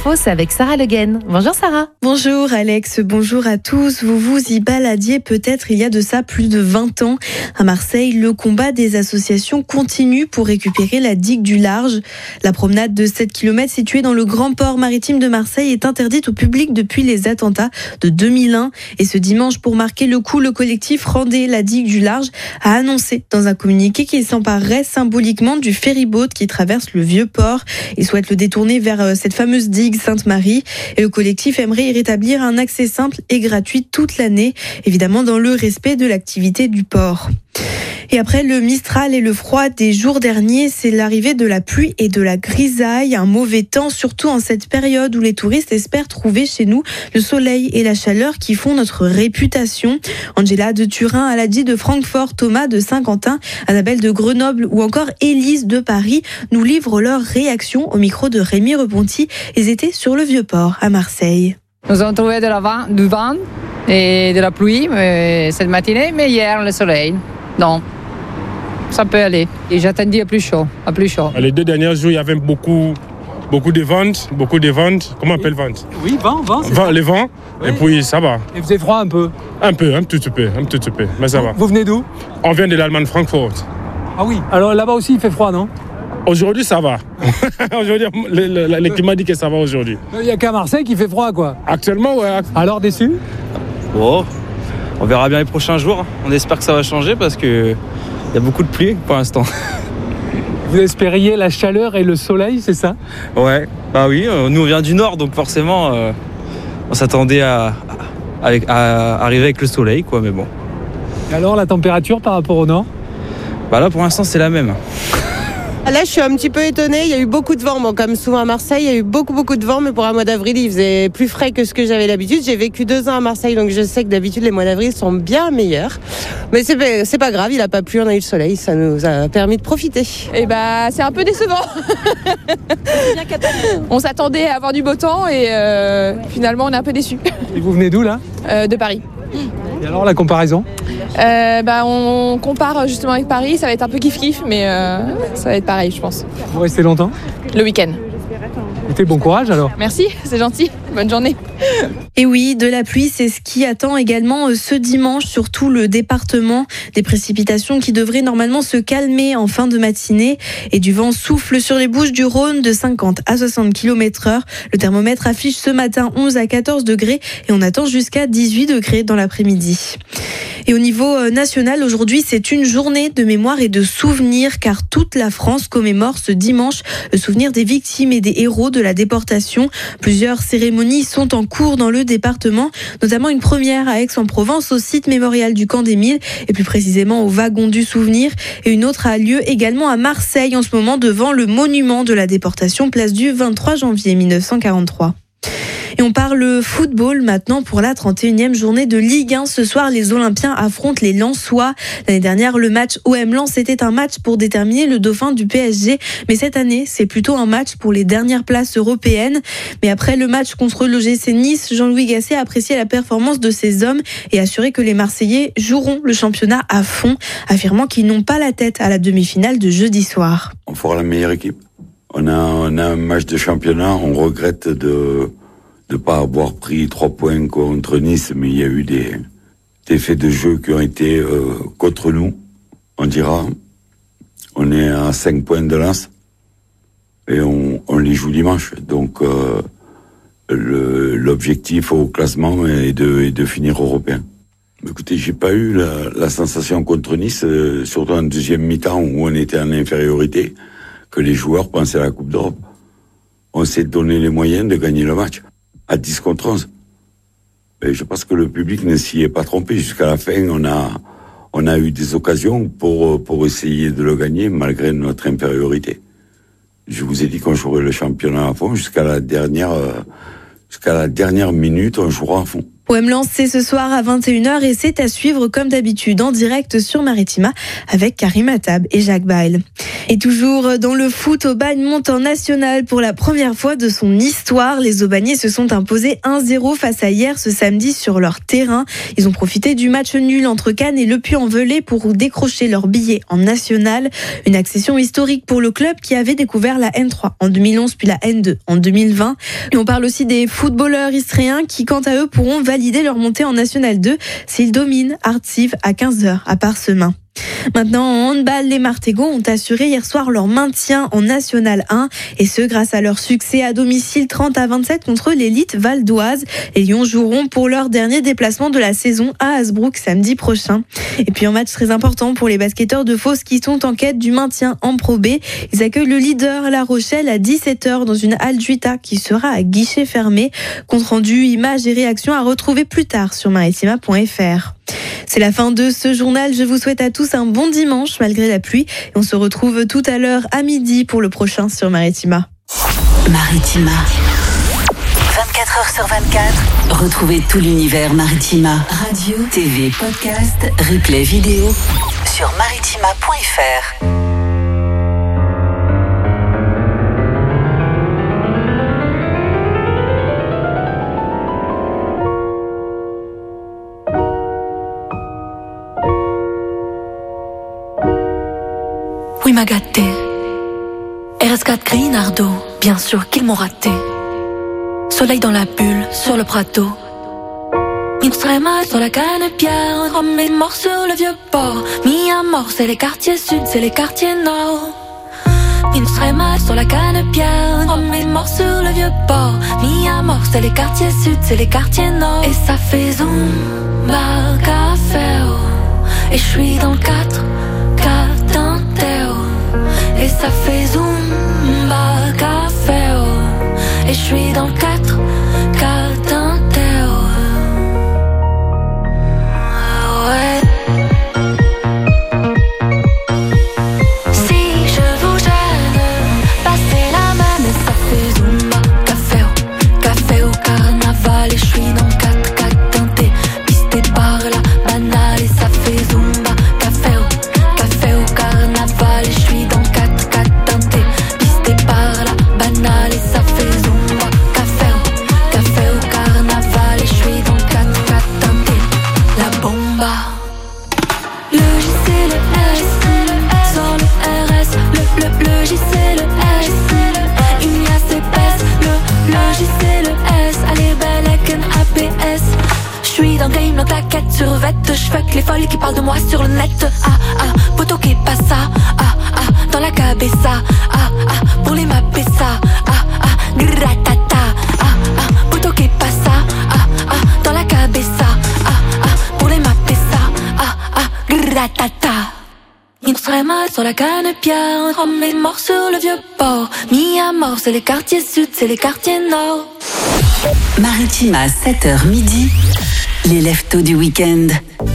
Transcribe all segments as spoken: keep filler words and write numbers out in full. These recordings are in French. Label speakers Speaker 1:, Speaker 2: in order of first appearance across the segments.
Speaker 1: l'info, c'est avec Sarah Le Guen. Bonjour Sarah.
Speaker 2: Bonjour Alex, bonjour à tous. Vous vous y baladiez peut-être il y a de ça plus de vingt ans. À Marseille, le combat des associations continue pour récupérer la digue du Large. La promenade de sept kilomètres située dans le grand port maritime de Marseille est interdite au public depuis les attentats de deux mille un. Et ce dimanche, pour marquer le coup, le collectif Rendez la digue du Large a annoncé dans un communiqué qu'il s'emparerait symboliquement du ferryboat qui traverse le vieux port. Il souhaite le détourner vers cette fameuse digue Sainte-Marie. Et le collectif aimerait y rétablir un accès simple et gratuit toute l'année, évidemment dans le respect de l'activité du port. Et après le Mistral et le froid des jours derniers, c'est l'arrivée de la pluie et de la grisaille, un mauvais temps, surtout en cette période où les touristes espèrent trouver chez nous le soleil et la chaleur qui font notre réputation. Angela de Turin, Aladji de Francfort, Thomas de Saint-Quentin, Annabelle de Grenoble ou encore Élise de Paris nous livrent leurs réactions au micro de Rémi Reponti. Ils étaient sur le Vieux-Port à Marseille.
Speaker 3: Nous avons trouvé de la vent, du vent et de la pluie euh, cette matinée, mais hier le soleil. Non. Ça peut aller. Et j'attendais à plus chaud, à plus chaud.
Speaker 4: Les deux derniers jours, il y avait beaucoup, beaucoup de ventes, beaucoup de ventes. Comment on appelle ventes?
Speaker 5: Oui, vent, vent, c'est
Speaker 4: vent
Speaker 5: ça.
Speaker 4: Les vents, oui. Et puis ça va.
Speaker 5: Et vous avez froid un peu?
Speaker 4: Un peu, un tout petit peu, un tout petit peu, mais ça va.
Speaker 5: Vous venez d'où?
Speaker 4: On vient de l'Allemagne, Francfort.
Speaker 5: Ah oui, alors là-bas aussi il fait froid, non?
Speaker 4: Aujourd'hui, ça va. Aujourd'hui, l'équipe m'a dit que ça va aujourd'hui.
Speaker 5: Il n'y a qu'à Marseille qui fait froid, quoi.
Speaker 4: Actuellement, ouais.
Speaker 5: Alors, déçu?
Speaker 6: Oh, on verra bien les prochains jours. On espère que ça va changer parce que il y a beaucoup de pluie pour l'instant.
Speaker 5: Vous espériez la chaleur et le soleil, c'est ça?
Speaker 6: Ouais, bah oui, nous on vient du nord, donc forcément, euh, on s'attendait à, à, à arriver avec le soleil, quoi, mais bon.
Speaker 5: Et alors, la température par rapport au nord?
Speaker 6: Bah là, pour l'instant, c'est la même.
Speaker 7: Là, je suis un petit peu étonnée. Il y a eu beaucoup de vent. Bon, comme souvent à Marseille, il y a eu beaucoup, beaucoup de vent. Mais pour un mois d'avril, il faisait plus frais que ce que j'avais l'habitude. J'ai vécu deux ans à Marseille, donc je sais que d'habitude, les mois d'avril sont bien meilleurs. Mais c'est, c'est pas grave, il a pas plu, on a eu le soleil. Ça nous a permis de profiter.
Speaker 8: Et bah, c'est un peu décevant. On s'attendait à avoir du beau temps et euh, finalement, on est un peu déçus.
Speaker 5: Et vous venez d'où, là?
Speaker 8: euh, De Paris.
Speaker 5: Et alors, la comparaison?
Speaker 8: Euh, bah, on compare justement avec Paris, ça va être un peu kiff-kiff, mais euh, ça va être pareil, je pense.
Speaker 5: Vous restez longtemps?
Speaker 8: Le week-end.
Speaker 5: Écoutez, bon courage alors.
Speaker 8: Merci, c'est gentil. Bonne journée.
Speaker 2: Et oui, de la pluie, c'est ce qui attend également ce dimanche sur tout le département. Des précipitations qui devraient normalement se calmer en fin de matinée. Et du vent souffle sur les Bouches-du-Rhône de cinquante à soixante kilomètres heure. Le thermomètre affiche ce matin onze à quatorze degrés et on attend jusqu'à dix-huit degrés dans l'après-midi. Et au niveau national, aujourd'hui, c'est une journée de mémoire et de souvenir car toute la France commémore ce dimanche le souvenir des victimes et des héros de la déportation. Plusieurs cérémonies sont en cours dans le département, notamment une première à Aix-en-Provence au site mémorial du Camp des Milles et plus précisément au wagon du souvenir, et une autre a lieu également à Marseille en ce moment devant le monument de la déportation, place du vingt-trois janvier mille neuf cent quarante-trois. Et on parle football maintenant pour la trente et unième journée de Ligue un. Ce soir, les Olympiens affrontent les Lensois. L'année dernière, le match O M Lens était un match pour déterminer le dauphin du P S G. Mais cette année, c'est plutôt un match pour les dernières places européennes. Mais après le match contre l'O G C Nice, Jean-Louis Gasset a apprécié la performance de ses hommes et assuré que les Marseillais joueront le championnat à fond, affirmant qu'ils n'ont pas la tête à la demi-finale de jeudi soir.
Speaker 9: On fera la meilleure équipe. On a, on a un match de championnat, on regrette de de pas avoir pris trois points contre Nice, mais il y a eu des, des faits de jeu qui ont été euh, contre nous, on dira. On est à cinq points de Lens et on, on les joue dimanche. Donc euh, le, l'objectif au classement est de, est de finir européen. Écoutez, j'ai pas eu la, la sensation contre Nice, euh, surtout en deuxième mi-temps où on était en infériorité, que les joueurs pensaient à la Coupe d'Europe. On s'est donné les moyens de gagner le match. À dix contre onze. Et je pense que le public ne s'y est pas trompé. Jusqu'à la fin, on a, on a eu des occasions pour, pour essayer de le gagner malgré notre infériorité. Je vous ai dit qu'on jouerait le championnat à fond jusqu'à la dernière, jusqu'à la dernière minute, on jouera à fond.
Speaker 2: O M Lens, c'est ce soir à vingt et une heures et c'est à suivre comme d'habitude en direct sur Maritima avec Karim Attab et Jacques Bail. Et toujours dans le foot, Aubagne monte en national pour la première fois de son histoire. Les Aubagnais se sont imposés un zéro face à Hyères ce samedi sur leur terrain. Ils ont profité du match nul entre Cannes et Le Puy-en-Velay pour décrocher leur billet en national. Une accession historique pour le club qui avait découvert la N trois en deux mille onze puis la N deux en deux mille vingt. Et on parle aussi des footballeurs israéliens qui, quant à eux, pourront valider leur montée en National deux s'ils dominent Artsiv à quinze heures à Parsemin. Maintenant, en handball, les Martégots ont assuré hier soir leur maintien en National un et ce grâce à leur succès à domicile trente à vingt-sept contre l'élite valdoise. Les Lions joueront pour leur dernier déplacement de la saison à Hasbrook samedi prochain. Et puis un match très important pour les basketteurs de Fos qui sont en quête du maintien en Pro B. Ils accueillent le leader La Rochelle à dix-sept heures dans une halle Juita qui sera à guichet fermé. Compte rendu, images et réactions à retrouver plus tard sur maritima point f r. C'est la fin de ce journal. Je vous souhaite à tous un bon dimanche malgré la pluie. Et on se retrouve tout à l'heure à midi pour le prochain sur Maritima.
Speaker 10: Maritima. vingt-quatre heures sur vingt-quatre. Retrouvez tout l'univers Maritima. Radio, T V, podcast, replay vidéo sur maritima point f r.
Speaker 11: Oui, m'a gâté. R S quatre Grinardo, bien sûr qu'ils m'ont raté. Soleil dans la bulle, sur le prato. Mis très mal sur la canne-pierre, rhum et mort sur le vieux port. Mis à mort, c'est les quartiers sud, c'est les quartiers nord. Mis très mal sur la canne-pierre, rhum et mort sur le vieux port. Mis à mort, c'est les quartiers sud, c'est les quartiers nord. Et ça fait zumba, café, oh. Et je suis dans le quatre. Et ça fait zumba, café, oh. Et je suis dans le quatre, quatre, oh. Ouais. Si je vous gêne, passez la main. Et ça fait zumba, café, oh. Café au carnaval. Et je suis dans le quatre, quatre, teinté. Pisté par la banale. Et ça fait zumba, café, oh. Café au carnaval. Et je suis dans le survette, je fuck les folles qui parlent de moi sur le net. Ah ah, poto qui passe ça. Ah ah, dans la cabeza. Ah ah, pour les mapper ça. Ah ah, gratata. Ah ah, poto qui passe ça. Ah ah, dans la cabeza. Ah ah, pour les mapper ça. Ah ah, gratata. Il serait mal sur la canne-pierre, rhum et mort sur le vieux port. Mis à mort, c'est les quartiers sud, c'est les quartiers nord.
Speaker 10: Maritima, sept heures midi. Les leftos du week-end.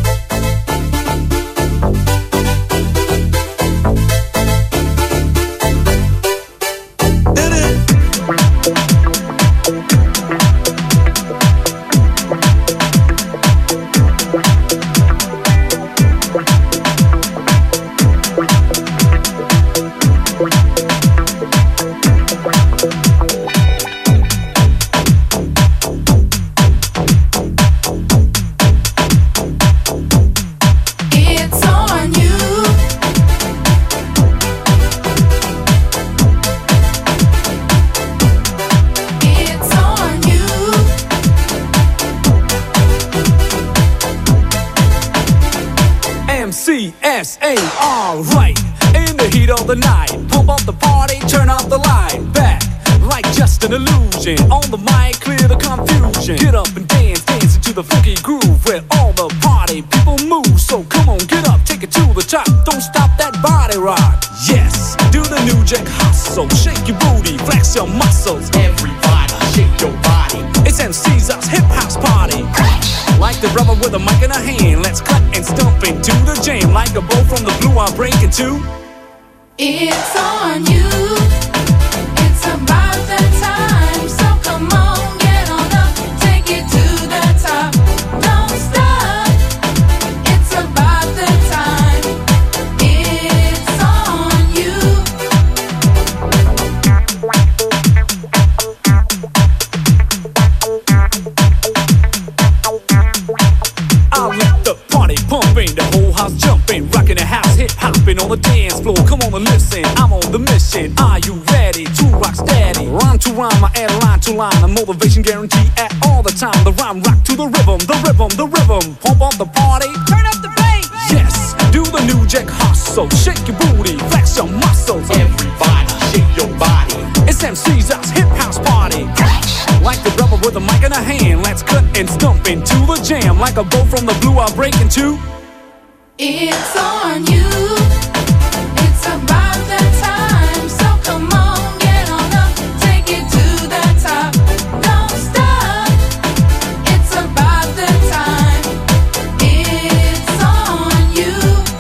Speaker 12: S A, alright. In the heat of the night, pump up the party, turn up the light. Back, like just an illusion. On the mic, clear the confusion. Get up and dance, dance into the funky groove where all the party people move. So come on, get up, take it to the top. Don't stop that body rock. Yes, do the new jack hustle. Shake your booty, flex your muscles. Everybody, shake your body. It's M C's us hip house party. Like the brother with a mic in a hand, let's cut and stomp into the jam. Like a bow from the blue, I'm breaking too.
Speaker 13: It's on you. It's about that time. So come on, get on up, take it to the top.
Speaker 12: rocking on the dance floor. Come on and listen, I'm on the mission. Are you ready to rock steady? Rhyme to rhyme, my air line to line. A motivation guarantee at all the time. The rhyme rock to the rhythm, the rhythm, the rhythm. Pump up the party, turn up the bass. Yes, do the new jack hustle. Shake your booty, flex your muscles. Everybody, shake your body. It's M C's house, hip house party. Like the rubber with a mic in a hand. Let's cut and stump into the jam. Like a bow from the blue, I'll break into.
Speaker 13: It's on you. It's about that time. So come on, get on up, take it to the top. Don't stop. It's about that time. It's on you.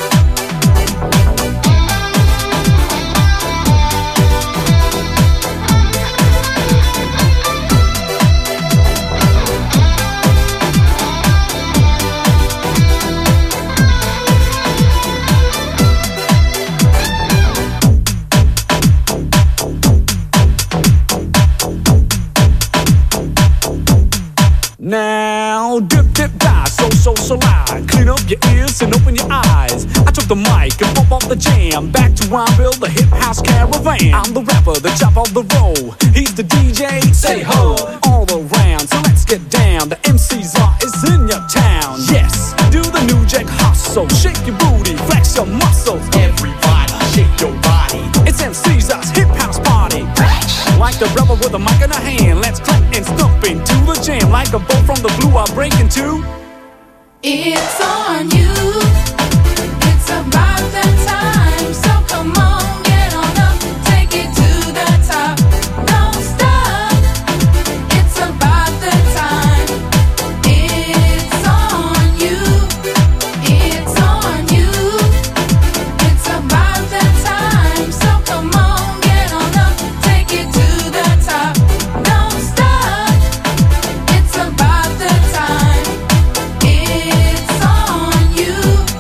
Speaker 12: Now, dip, dip, die, so, so, so loud. Clean up your ears and open your eyes. I took the mic and pump off the jam. Back to Rhymeville, the hip house caravan. I'm the rapper, the chop of the roll. He's the D J, say ho, all around. So let's get down, the M C's are is in your town. Yes, do the new jack hustle. Shake your booty, flex your muscles. Everybody, shake your body. It's M C's house, hip house party. Like the rubber with a mic in a hand. Let's clap and stomp into the jam. Like a bow from the blue, I'll break into.
Speaker 13: It's on you. It's about that time. So come on, get on up, take it to the top. Don't stop. It's about that time. It's on you. It's on you. It's about that time. So come on, get on up, take it to the top. Don't stop. It's about that time. It's on you.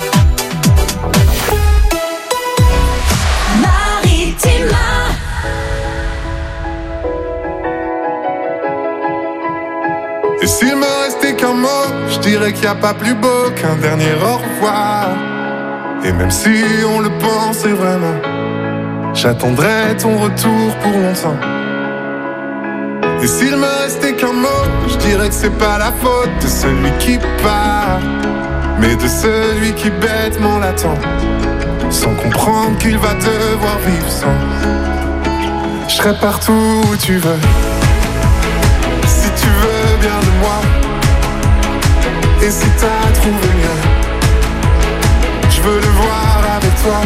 Speaker 10: Maritima.
Speaker 14: Et s'il me restait qu'un mot, je dirais qu'il n'y a pas plus beau qu'un dernier au revoir. Et même si on le pensait vraiment, j'attendrai ton retour pour longtemps. Et s'il me restait qu'un mot, je dirais que c'est pas la faute de celui qui part, mais de celui qui bêtement l'attend, sans comprendre qu'il va devoir vivre sans. Je serai partout où tu veux, si tu veux bien de moi. Et si t'as trouvé mieux, je veux le voir avec toi.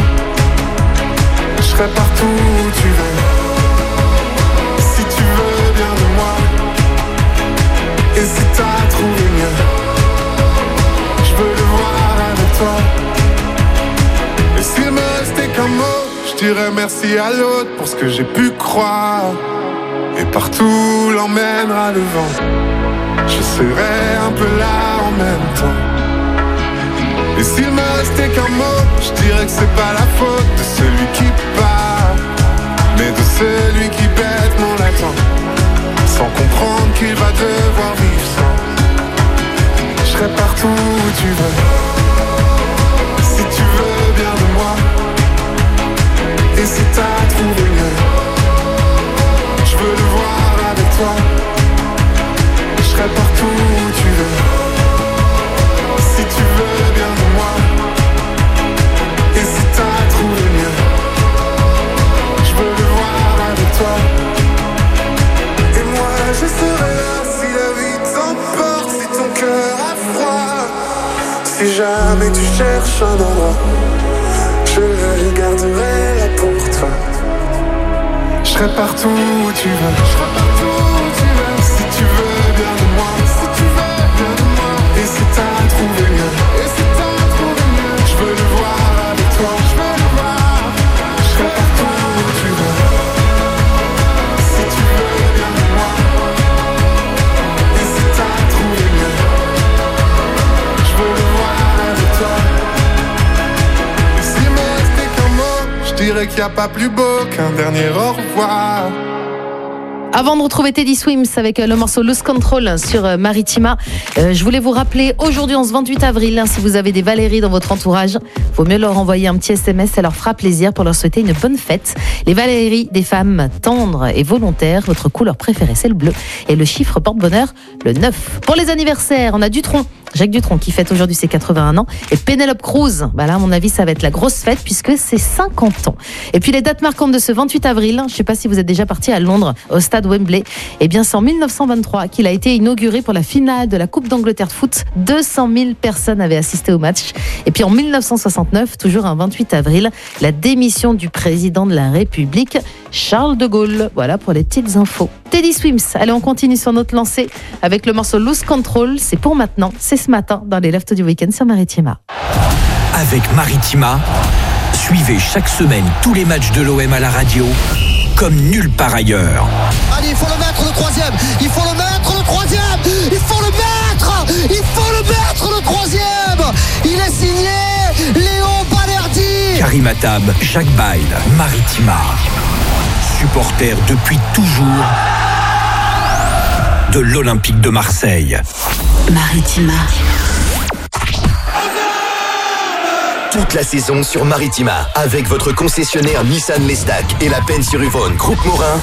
Speaker 14: Je serai partout où tu veux, si tu veux bien de moi. Et si t'as trouvé mieux, je veux le voir avec toi. Et s'il me restait qu'un mot, je dirais merci à l'autre pour ce que j'ai pu croire. Et partout l'emmènera le vent, je serai un peu là en même temps. Et s'il me restait qu'un mot, je dirais que c'est pas la faute de celui qui part, mais de celui qui bêtement l'attend, sans comprendre qu'il va devoir vivre sans. Je serai partout où tu veux, si tu veux bien de moi. Et si t'as trouvé mieux, je veux le voir avec toi. Je serai partout où tu veux, si tu veux bien de moi. Et si t'as trouvé mieux, je veux le voir avec toi. Et moi je serai là si la vie t'emporte, si ton cœur a froid. Si jamais tu cherches un endroit, je le garderai là pour toi. Je serai partout où tu veux, je serai partout où tu veux. Si tu veux bien de moi, si tu veux bien de moi. Et si t'as trouvé mieux, et si t'as trouvé mieux, je veux le voir avec toi, je veux le voir. Je serai partout où tu veux, si tu veux bien de moi. Et si t'as trouvé mieux, je veux le voir avec toi. Et s'il me restait qu'un mot, je dirais qu'il n'y a pas plus beau qu'un dernier au revoir.
Speaker 1: Avant de retrouver Teddy Swims avec le morceau Lose Control sur Maritima, euh, je voulais vous rappeler, aujourd'hui en ce vingt-huit avril, hein, si vous avez des Valérie dans votre entourage, vaut mieux leur envoyer un petit S M S, ça leur fera plaisir pour leur souhaiter une bonne fête. Les Valérie, des femmes tendres et volontaires, votre couleur préférée c'est le bleu et le chiffre porte-bonheur, le neuf. Pour les anniversaires, on a Dutronc, Jacques Dutronc qui fête aujourd'hui ses quatre-vingt-un ans et Penelope Cruz, bah là à mon avis ça va être la grosse fête puisque c'est cinquante ans. Et puis les dates marquantes de ce vingt-huit avril, je ne sais pas si vous êtes déjà parti à Londres, au stade Wembley, et bien c'est en mille neuf cent vingt-trois qu'il a été inauguré pour la finale de la Coupe d'Angleterre de foot. deux cent mille personnes avaient assisté au match. Et puis en mille neuf cent soixante-neuf, toujours un vingt-huit avril, la démission du président de la République, Charles de Gaulle. Voilà pour les petites infos. Teddy Swims, allez on continue sur notre lancée avec le morceau Lose Control. C'est pour maintenant, c'est ce matin dans les lefts du week-end sur Maritima.
Speaker 15: Avec Maritima, suivez chaque semaine tous les matchs de l'O M à la radio comme nulle part ailleurs.
Speaker 16: Allez, il faut le mettre le troisième. Il faut le mettre le troisième. Il faut le mettre. Il faut le mettre le troisième. Il est signé Léo Balerdi.
Speaker 15: Karim Attab, Jacques Bail, Maritima. Supporter depuis toujours de l'Olympique de Marseille.
Speaker 10: Maritima.
Speaker 17: Toute la saison sur Maritima, avec votre concessionnaire Nissan Lestac et la Peine-sur-Yvonne Groupe Morin.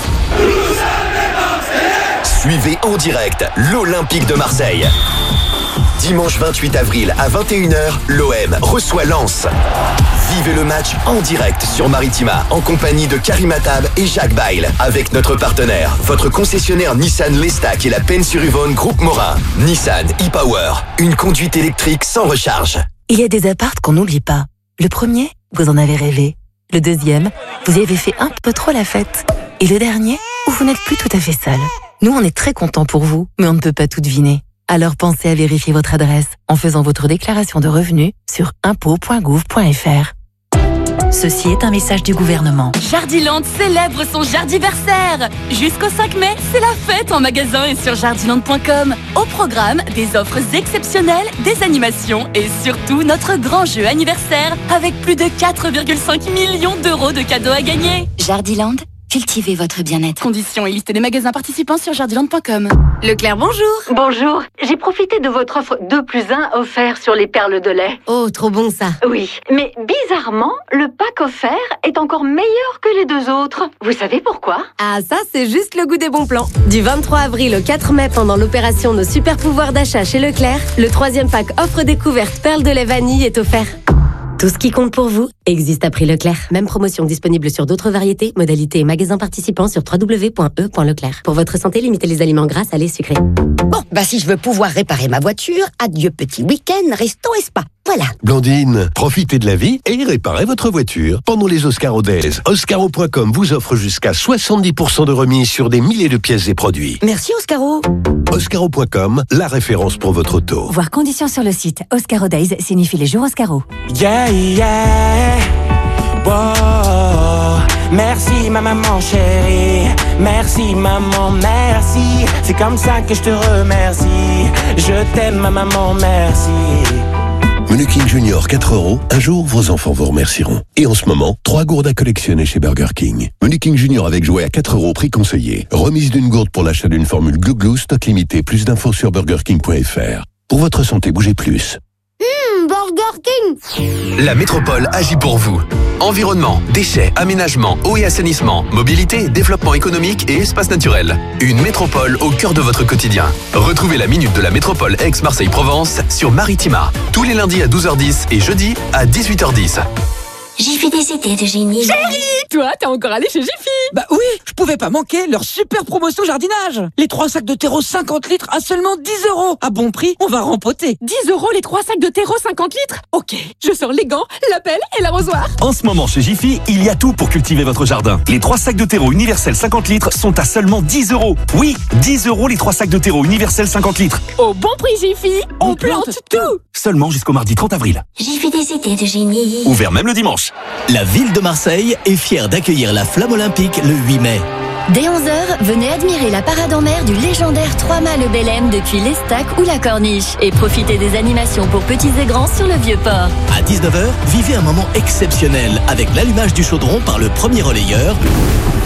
Speaker 17: Suivez en direct l'Olympique de Marseille. Dimanche vingt-huit avril à vingt et une heures, l'O M reçoit Lens. Vivez le match en direct sur Maritima, en compagnie de Karim Attab et Jacques Bail, avec notre partenaire, votre concessionnaire Nissan Lestac et la Peine-sur-Yvonne Groupe Morin. Nissan e-Power, une conduite électrique sans recharge.
Speaker 18: Il y a des apparts qu'on n'oublie pas. Le premier, vous en avez rêvé. Le deuxième, vous y avez fait un peu trop la fête. Et le dernier, où vous n'êtes plus tout à fait seul. Nous, on est très contents pour vous, mais on ne peut pas tout deviner. Alors pensez à vérifier votre adresse en faisant votre déclaration de revenus sur impôts point gouv point f r. Ceci est un message du gouvernement.
Speaker 19: Jardiland célèbre son jardiversaire. Jusqu'au cinq mai, c'est la fête en magasin et sur jardiland point com. Au programme, des offres exceptionnelles, des animations et surtout notre grand jeu anniversaire avec plus de quatre virgule cinq millions d'euros de cadeaux à gagner.
Speaker 20: Jardiland, cultivez votre bien-être.
Speaker 19: Conditions et liste des magasins participants sur jardiland point com.
Speaker 21: Leclerc, bonjour. Bonjour. J'ai profité de votre offre deux plus un offert sur les perles de lait.
Speaker 20: Oh, trop bon ça.
Speaker 21: Oui, mais bizarrement, le pack offert est encore meilleur que les deux autres. Vous savez pourquoi?
Speaker 20: Ah, ça, c'est juste le goût des bons plans. Du vingt-trois avril au quatre mai, pendant l'opération Nos super pouvoirs d'achat chez Leclerc, le troisième pack offre découverte perles de lait vanille est offert. Tout ce qui compte pour vous existe à prix Leclerc. Même promotion disponible sur d'autres variétés, modalités et magasins participants sur w w w point e point leclerc. Pour votre santé, limitez les aliments gras, salés, sucrés.
Speaker 22: Bon, bah si je veux pouvoir réparer ma voiture, adieu petit week-end, resto et spa. Voilà.
Speaker 23: Blandine, profitez de la vie et réparez votre voiture pendant les Oscaro Days. Oscaro point com vous offre jusqu'à soixante-dix pour cent de remise sur des milliers de pièces et produits.
Speaker 22: Merci Oscaro.
Speaker 23: Oscaro point com, la référence pour votre auto.
Speaker 18: Voir conditions sur le site. Oscaro Days signifie les jours Oscaro.
Speaker 24: Yeah, yeah. Wow. Merci ma maman chérie. Merci maman, merci. C'est comme ça que je te remercie. Je t'aime ma maman, merci.
Speaker 23: Menu King Junior quatre euros, un jour vos enfants vous remercieront. Et en ce moment, trois gourdes à collectionner chez Burger King. Menu King Junior avec jouet à quatre euros, prix conseillé. Remise d'une gourde pour l'achat d'une formule Glou Glou, stock limité. Plus d'infos sur burger king point f r. Pour votre santé, bougez plus.
Speaker 22: Mmh, Burger King.
Speaker 17: La métropole agit pour vous. Environnement, déchets, aménagement, eau et assainissement, mobilité, développement économique et espace naturel. Une métropole au cœur de votre quotidien. Retrouvez la minute de la métropole Aix-Marseille-Provence sur Maritima. Tous les lundis à douze heures dix et jeudi à dix-huit heures dix.
Speaker 20: Jiffy des idées de génie.
Speaker 19: Chérie, toi, t'es encore allé chez Jiffy?
Speaker 25: Bah oui, je pouvais pas manquer leur super promotion jardinage. Les trois sacs de terreau cinquante litres à seulement dix euros. À bon prix, on va rempoter.
Speaker 19: dix euros les trois sacs de terreau cinquante litres? Ok, je sors les gants, la pelle et l'arrosoir.
Speaker 26: En ce moment chez Jiffy, il y a tout pour cultiver votre jardin. Les trois sacs de terreau universel cinquante litres sont à seulement dix euros. Oui, dix euros les trois sacs de terreau universel cinquante litres.
Speaker 19: Au bon prix Jiffy, on, on plante, plante tout.
Speaker 26: Seulement jusqu'au mardi trente avril.
Speaker 20: Jiffy des idées de génie.
Speaker 26: Ouvert même le dimanche.
Speaker 27: La ville de Marseille est fière d'accueillir la Flamme Olympique le huit mai.
Speaker 28: Dès onze heures, venez admirer la parade en mer du légendaire trois-mâts le Bélème depuis l'Estac ou la Corniche et profitez des animations pour petits et grands sur le Vieux-Port.
Speaker 27: À dix-neuf heures, vivez un moment exceptionnel avec l'allumage du chaudron par le premier relayeur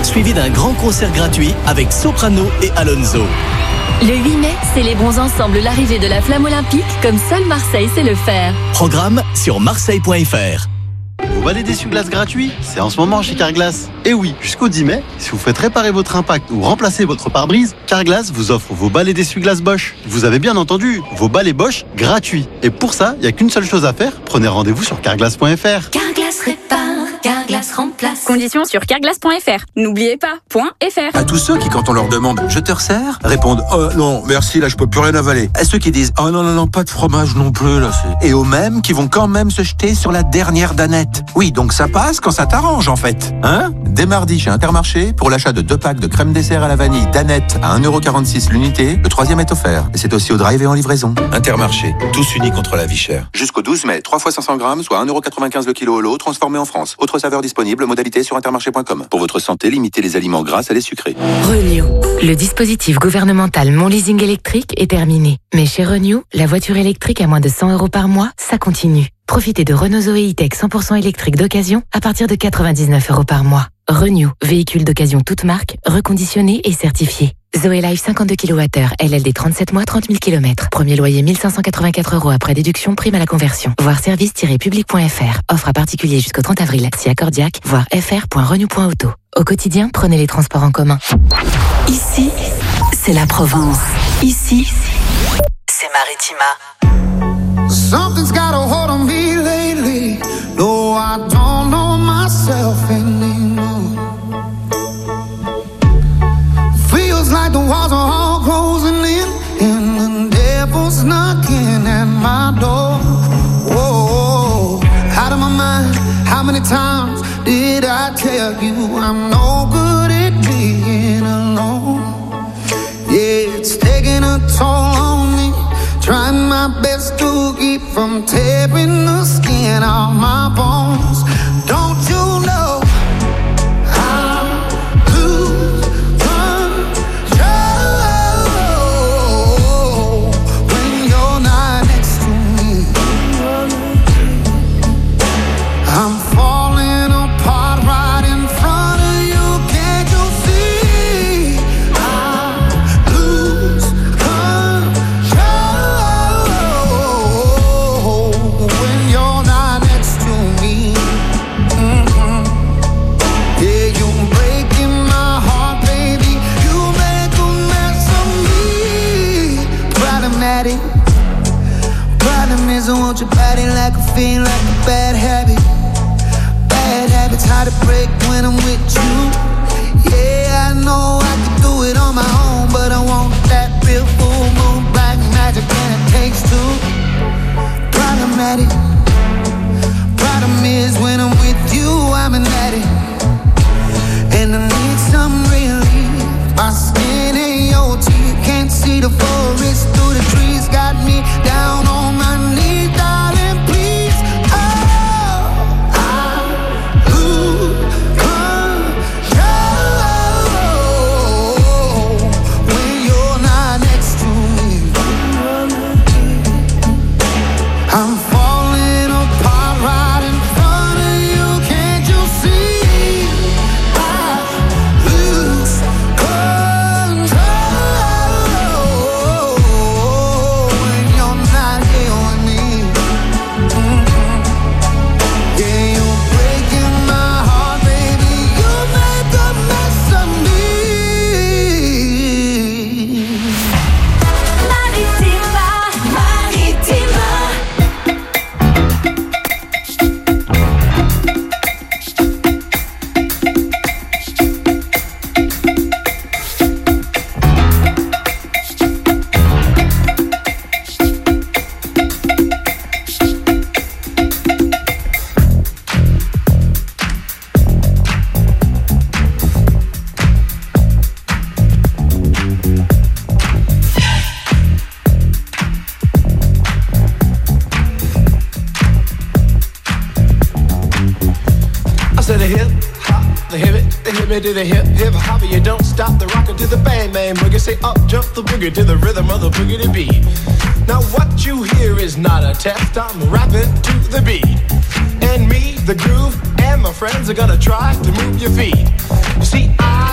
Speaker 27: suivi d'un grand concert gratuit avec Soprano et Alonso.
Speaker 28: Le huit mai, célébrons ensemble l'arrivée de la flamme olympique comme seul Marseille sait le faire.
Speaker 27: Programme sur marseille point f r.
Speaker 2: Vous valez d'essuie-glace gratuit? C'est en ce moment chez Carglass. Et oui, jusqu'au dix mai, si vous faites réparer votre impact ou remplacer votre pare-brise, Carglass vous offre vos balais d'essuie-glace Bosch. Vous avez bien entendu, vos balais Bosch gratuits. Et pour ça, il n'y a qu'une seule chose à faire, prenez rendez-vous sur carglass point f r.
Speaker 28: Carglass répare, Carglass remplace.
Speaker 3: Conditions sur carglass point f r. N'oubliez pas, .fr.
Speaker 4: À tous ceux qui, quand on leur demande « je te resserre ?» répondent « oh non, merci, là je peux plus rien avaler ». À ceux qui disent « oh non, non, non, pas de fromage non plus, là c'est... » Et aux mêmes qui vont quand même se jeter sur la dernière danette. Oui, donc ça passe quand ça t'arrange en fait. Hein? Dès mardi chez Intermarché, pour l'achat de deux packs de crème dessert à la vanille danette à un euro quarante-six l'unité, le troisième est offert. Et c'est aussi au drive et en livraison. Intermarché, tous unis contre la vie chère. Jusqu'au douze mai, trois fois cinq cents grammes, soit un euro quatre-vingt-quinze le kilo au lot, transformé en France. Autre saveur disponible, modalité sur intermarché point com. Pour votre santé, limitez les aliments gras à les sucrés.
Speaker 18: Renew. Le dispositif gouvernemental Mon Leasing électrique est terminé. Mais chez Renew, la voiture électrique à moins de cent euros par mois, ça continue. Profitez de Renault Zoé E-Tech cent pour cent électrique d'occasion à partir de quatre-vingt-dix-neuf euros par mois. Renew, véhicule d'occasion toute marque, reconditionné et certifié. Zoé Life cinquante-deux kilowattheures, L L D trente-sept mois, trente mille kilomètres. Premier loyer mille cinq cent quatre-vingt-quatre euros après déduction, prime à la conversion. Voir service tiret public point f r. Offre à particulier jusqu'au trente avril. Si accordiaque, voir f r point renew point auto. Au quotidien, prenez les transports en commun.
Speaker 10: Ici, c'est la Provence. Ici, c'est Maritima.
Speaker 5: Something's got a hold on me lately. No, I don't know myself anymore. Feels like the walls are all closing in, and the devil's knocking at my door. Whoa, out of my mind. How many times did I tell you I'm no good at being alone? Yeah, it's taking a toll on me. Trying my best to keep from tearing the skin off my bones. Don't you know I lose control when you're not next to me? I'm falling apart right in front of you. Can't you see? I lose control when you're not next to me. Mm-hmm. Yeah, you're breaking my heart, baby. You make a mess of me. Problematic. Problem is I want your body like a fiend, like a bad habit. Bad habits hard to break when I'm with you. Yeah, I know I can do it on my own, but I want that real full moon black magic, and it takes two. Problematic. Problem is when I'm with you, I'm an addict, and I need some relief. My skin ain't your teeth, can't see the forest through the trees. Got me down on my knees, darling, please. Oh, I lose control when you're not next to me. I'm falling apart right in front of you. Can't you see? I lose control when you're not here with me. Mm-hmm. Yeah, you're breaking my heart, baby. You make a mess of me.
Speaker 28: Maritima, Maritima.
Speaker 6: I said the hip hop, the hip it, the hip it to the hip hip hop. You don't stop the rocker to the bang bang boogie. Say up jump the boogie to the rhythm of the boogie to beat. Now what you hear is not a test. I'm rapping to the beat, and me, the groove, and my friends are gonna try to move your feet. You see, I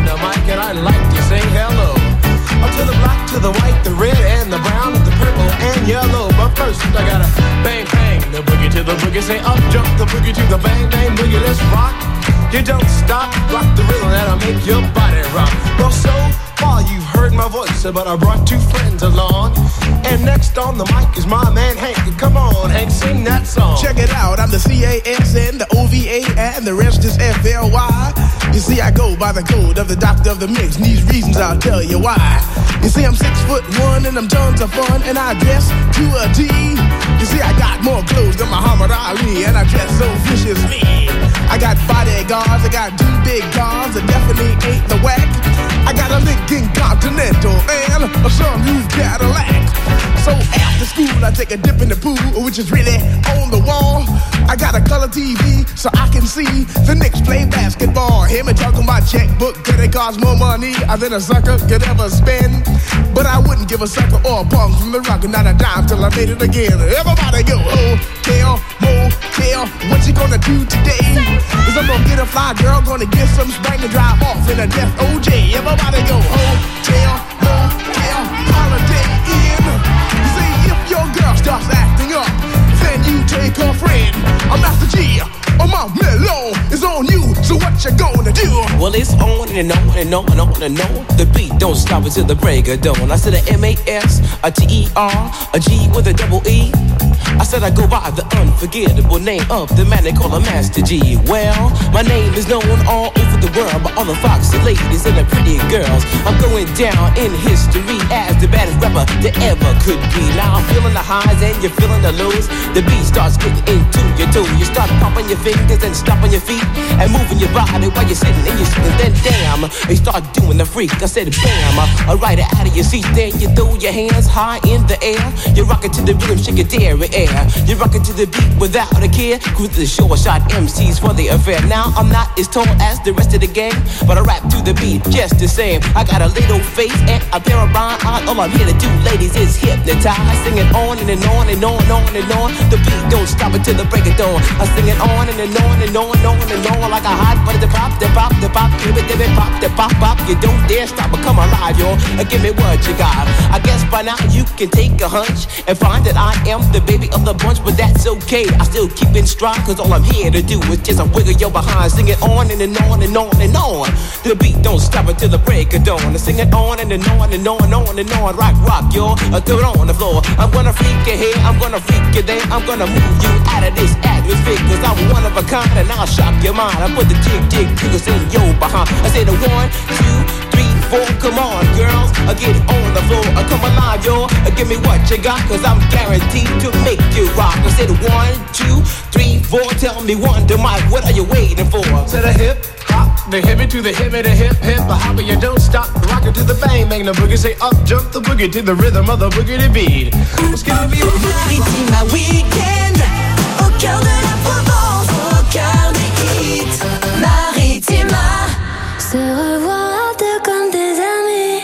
Speaker 6: the mic and I'd like to say hello. Up to the black, to the white, the red and the brown, the purple and yellow. But first I gotta bang, bang, the boogie to the boogie. Say up, jump the boogie to the bang, bang, boogie. Let's rock. You don't stop, rock the rhythm that'll make your body rock. Well, so far you've heard my voice, but I brought two friends along. And next on the mic is my man Hank. Come on, Hank, sing that song.
Speaker 1: Check it out, I'm the C A S N, the O V A, and the rest is F L Y. You see, I go by the code of the doctor of the mix, and these reasons I'll tell you why. You see, I'm six foot one, and I'm tons of fun, and I dress to a T. You see, I got more clothes than Muhammad Ali, and I dress so viciously. I got bodyguards, I got two big cars, I definitely ain't the whack. I got a Lincoln Continental and a sunroof Cadillac. So after school, I take a dip in the pool, which is really on the wall. I got a color T V so I can see the Knicks play basketball. Hear me talking about checkbook, could it cost more money than a sucker could ever spend? But I wouldn't give a sucker or a punk from the rock, not a dime till I made it again. Everybody go, hotel, motel, what you gonna do today? Is I'm gonna get a fly girl, gonna get some spring and drive off in a death O J. Everybody go, hotel, motel, holiday in. You see, if your girl starts acting up, then you take her friend. I'm Master G, or my mellow is on you, so what you gonna do?
Speaker 24: Well, it's on and on and on and on and on. The beat don't stop until the break of dawn. I said a M A S, a T E R, a G with a double E. I said I go by the unforgettable name of the man they call a Master G. Well, my name is known all over the world by all the foxy ladies and the pretty girls. I'm going down in history as the baddest rapper that ever could be. Now I'm feeling the highs and you're feeling the lows. The beat starts getting into your toe. You start popping your fingers and stomping your feet and moving your body while you're sitting and you're sitting. Then damn, you start doing the freak. I said bam, I ride it out of your seat. Then you throw your hands high in the air. You rock it to the rhythm, shake your dairy air. You rock it to the beat without a care. Cruise the short shot M Cs for the affair. Now I'm not as tall as the rest of the gang, but I rap to the beat just the same. I got a little face and a pair of rhyme eyes. All I'm here to do, ladies, is hypnotize. Sing it on and, and on and on and on and on. The beat don't stop until the break of dawn. I sing it on and, and on and on and on and on like a hot butter. The pop, the pop, the pop, give it, give it, pop, the pop, pop. You don't dare stop or come alive, yo. Give me what you got. I guess by now you can take a hunch and find that I am the baby of the bunch, but that's okay. I still keep in stride, cause all I'm here to do is just a wiggle your behind. Sing it on and, and on and on and on. The beat don't stop until the break of dawn. I sing it on and, and on and on and on and on. Rock, rock, yo. I throw it on the floor. I'm gonna freak you here, I'm gonna freak you there. I'm gonna move you out of this atmosphere, cause I'm one of a kind and I'll shock your mind. I put the jig, jig, jiggles in your behind. I say the one, two, three, four. Come on, girls, I get it on the floor. I come alive, yo. Give me what you got, cause I'm guaranteed to make you rock. I said one, two, three, four. Tell me one, to Mike, what are you waiting for?
Speaker 6: To the hip, hop, the hippie to the hippie, the hip, hip, the hopper, you don't stop. Rock it to the bang, bang, the boogie. Say up, jump the boogie to the rhythm of the boogie to beat. It's gonna be
Speaker 5: Maritima Weekend, au cœur de la Provence, au cœur des hits. Maritima.
Speaker 7: Se revoir à deux comme des amis,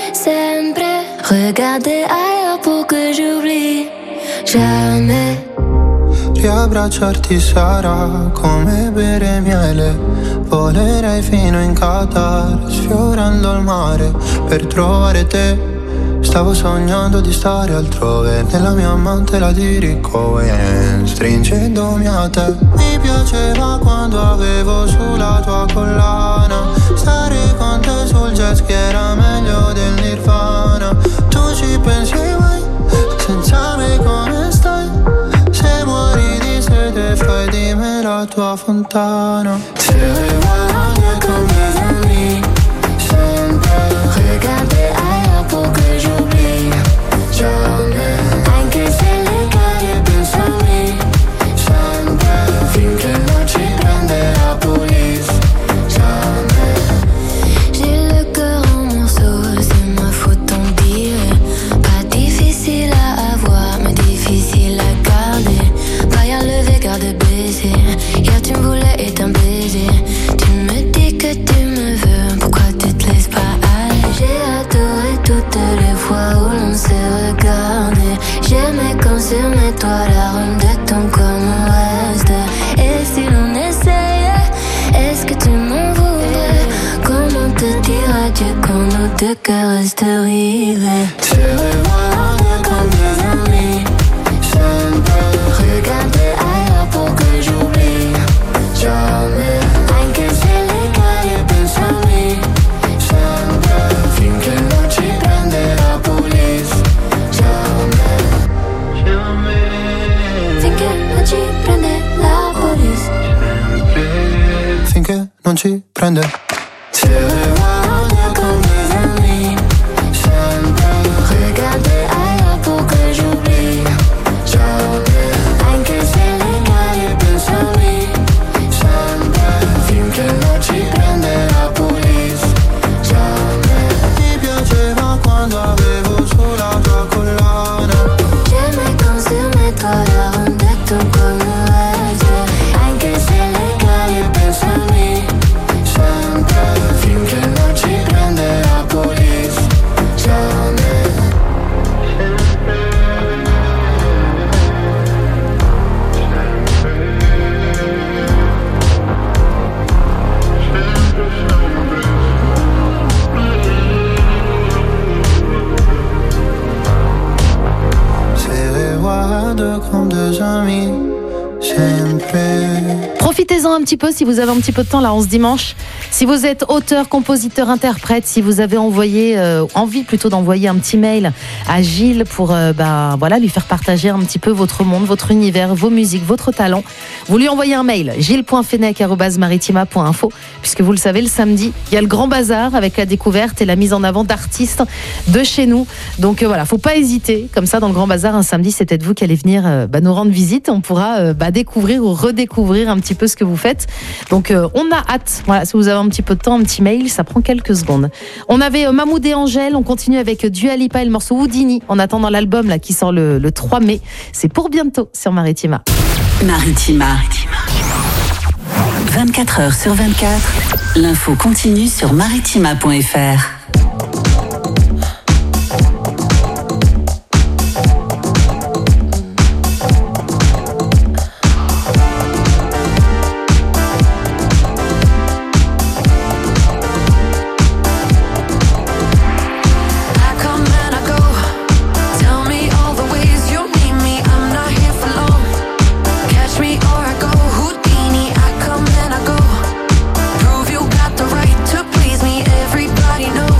Speaker 7: sempre. Regarder ailleurs pour que j'oublie jamais.
Speaker 8: Riabbracciarti sarà come bere miele. Volerei fino in Qatar, sfiorando il mare per trovare te. Stavo sognando di stare altrove, nella mia mantela di Rick Owens, stringendomi a te. Mi piaceva quando avevo sulla tua collana, stare con te sul jet ski era meglio del Nirvana. Tu ci pensi mai, senza me come stai? Se muori di sete fai di me la tua fontana. Se revois comme des amis, sempre.
Speaker 7: Regarder ailleurs pour que j'oublie jamais. Anche se le cade pensami sempre. Finché non ci prende la police jamais. J'ai le cœur en morceaux, c'est ma faute tant dire. Pas difficile à avoir, mais difficile à garder. Pas à lever, garde baiser. Hier tu me voulais et un baiser. Tu de cœur resterait. Tu revois comme des amis. Je ne peux regarder ailleurs pour que j'oublie. Jamais. Anche se le cade pensami. Sempre. Finché non ci prende la police. Jamais. Jamais. Finché non ci prende la police.
Speaker 8: Finché non ci prende.
Speaker 7: Tu revois comme des amis. Sempre. Regarder ailleurs pour que j'oublie. Jamais. Anche se le cade pensami. Sempre. Finché non ci prende la police. Jamais.
Speaker 8: Ti piaceva quando avevo sulla tua collana.
Speaker 7: J'aimais quand sur mes doigts rendait ton corps reste. Anche se le cade pensami. Sempre. Finché non ci prende la police. Jamais.
Speaker 8: Se revois comme deux amis. Sempre.
Speaker 9: Profitez-en un petit peu si vous avez un petit peu de temps là en ce dimanche. Si vous êtes auteur, compositeur, interprète, si vous avez envoyé euh, envie plutôt d'envoyer un petit mail à Gilles pour euh, bah, voilà, lui faire partager un petit peu votre monde, votre univers, vos musiques, votre talent, vous lui envoyez un mail gilles point fenech arobase maritima point info, puisque vous le savez, le samedi, il y a le grand bazar avec la découverte et la mise en avant d'artistes de chez nous. Donc euh, voilà, faut pas hésiter. Comme ça, dans le grand bazar, un samedi, c'est peut-être vous qui allez venir euh, bah, nous rendre visite. On pourra euh, bah, découvrir ou redécouvrir un petit peu ce que vous faites. Donc euh, on a hâte. Voilà, si vous avez un petit peu de temps, un petit mail, ça prend quelques secondes. On avait euh, Mahmoud et Angèle, on continue avec euh, Dua Lipa et le morceau Houdini en attendant l'album là qui sort le, le trois mai. C'est pour bientôt sur Maritima.
Speaker 10: Maritima. vingt-quatre heures sur vingt-quatre, l'info continue sur maritima point f r.
Speaker 7: Prove you got the right to please me. Everybody knows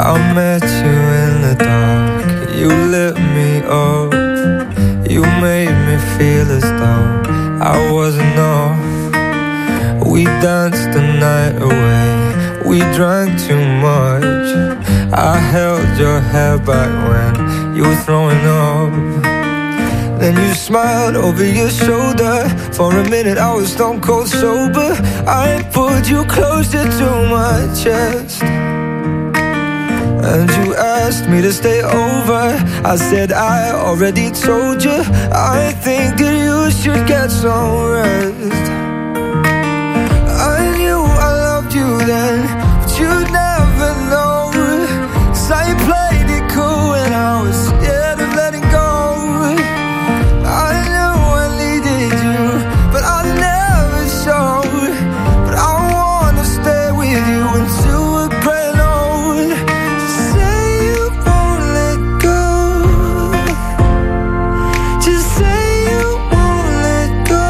Speaker 8: I met you in the dark. You lit me up. You made me feel as though I wasn't off. We danced the night away. We drank too much. I held your hair back when you were throwing up. Then you smiled over your shoulder. For a minute I was stone cold sober. I pulled you closer to my chest. And you asked me to stay over. I said I already told you. I think that you should get some rest. I knew I loved you then, but you'd never know. 'Cause I played it cool and I was scared of letting go. I knew I needed you, but I never showed. But I wanna stay with you until we're grown old. Just say you won't let go. Just say you won't let go.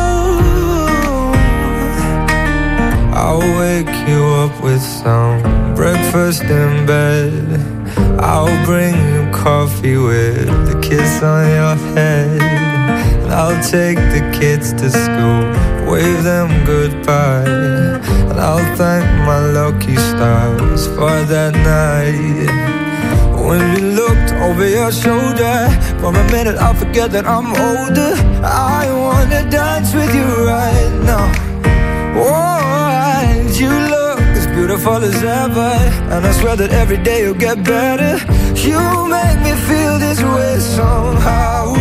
Speaker 8: I'll wake you up with some breakfast in bed. I'll bring you coffee with a kiss on your head. And I'll take the kids to school, wave them goodbye. And I'll thank my lucky stars for that night. When you looked over your shoulder, for a minute I forget that I'm older. I wanna dance with you right now. Oh, and you look as beautiful as ever. And I swear that every day you'll get better. You make me feel this way somehow.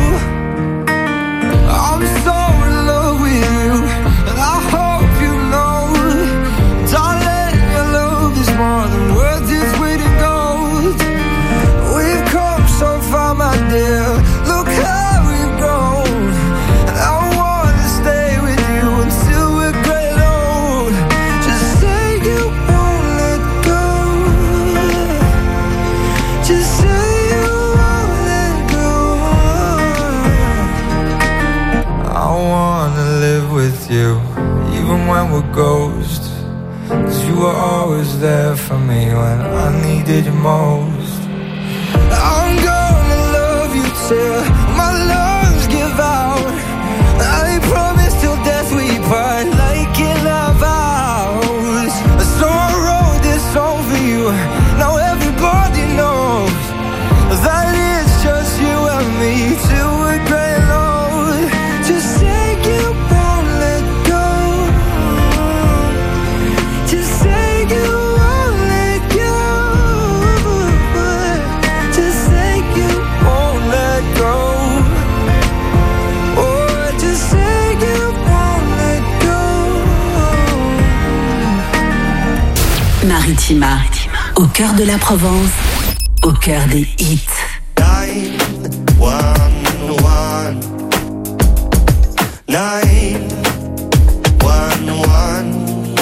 Speaker 8: I'm so in love with you, and I hope you know, darling, your love is more than worth its weight in gold. We've come so far, my dear, look how we've grown. And I wanna stay with you until we're great old. Just say you won't let go. Just say you won't let go. I wanna live with you, even when we're ghosts. 'Cause you were always there for me when I needed you most. I'm gonna love you till my lungs give out. I promise till death we part, like in our vows. So I wrote this song for you. Now everybody knows that it's just you and me till we're great old. Just say you won't let go. Just say you won't let go. Just say you won't let go. Oh, just say you won't let go.
Speaker 10: Maritima, au cœur de la Provence, au cœur des hits.
Speaker 11: nine one one nine one one.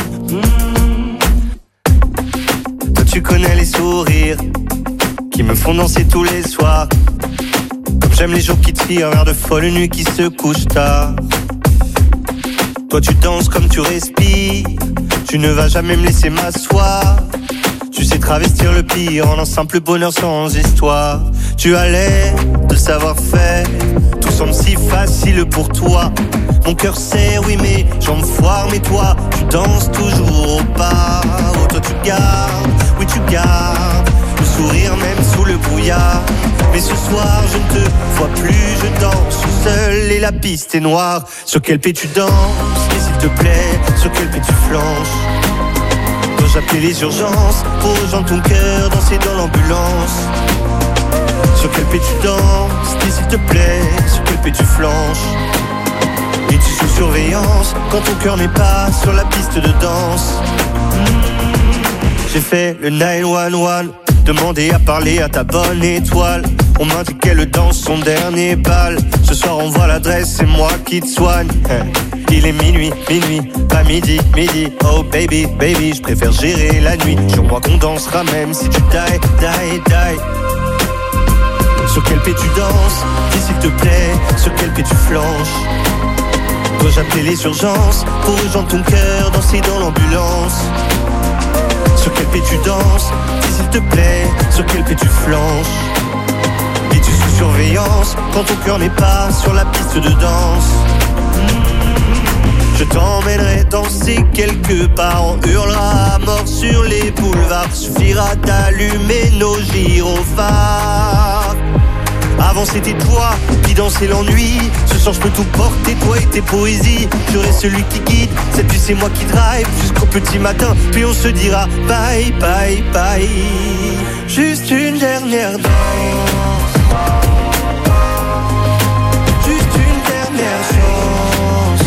Speaker 11: Toi tu connais les sourires qui me font danser tous les soirs. Comme j'aime les jours qui tirent, un verre de folle, une nuit qui se couche tard. Toi tu danses comme tu respires, tu ne vas jamais me laisser m'asseoir. Tu sais travestir le pire en un simple bonheur sans histoire. Tu as l'air de savoir-faire, tout semble si facile pour toi. Mon cœur serre, oui mais jambes foire, mais toi tu danses toujours au pas. Oh toi tu gardes, oui tu gardes le sourire même sous le brouillard. Mais ce soir je ne te vois plus, je danse seul et la piste est noire. Sur quel pied tu danses, et s'il te plaît, sur quel pied tu flanches. Dois-je appeler les urgences pour rejoindre ton cœur, danser dans l'ambulance. Sur quel pied tu danses, et s'il te plaît, sur quel pied tu flanches. Es-tu sous surveillance quand ton cœur n'est pas sur la piste de danse? mmh. J'ai fait le neuf un un, demandé à parler à ta bonne étoile. On m'indique qu'elle danse son dernier bal. Ce soir on voit l'adresse, c'est moi qui te soigne. Il est minuit, minuit, pas midi, midi. Oh baby, baby, je préfère gérer la nuit. Jure-moi qu'on dansera même si tu die, die, die. Sur quel pied tu danses, dis s'il te plaît, sur quel pied tu flanches. Dois-je appeler les urgences pour rejoindre ton cœur, danser dans l'ambulance? Sur quel pied tu danses, dis s'il te plaît, sur quel pied tu flanches. Es-tu sous surveillance quand ton cœur n'est pas sur la piste de danse? Je t'emmènerai danser quelque part, on hurlera à mort sur les boulevards. Suffira d'allumer nos gyrophares. Avant c'était toi qui dansais l'ennui. Ce soir je peux tout porter, toi et tes poésies. Je reste celui qui guide, cette nuit c'est moi qui drive jusqu'au petit matin, puis on se dira bye bye bye. Juste une dernière danse, juste une dernière chance.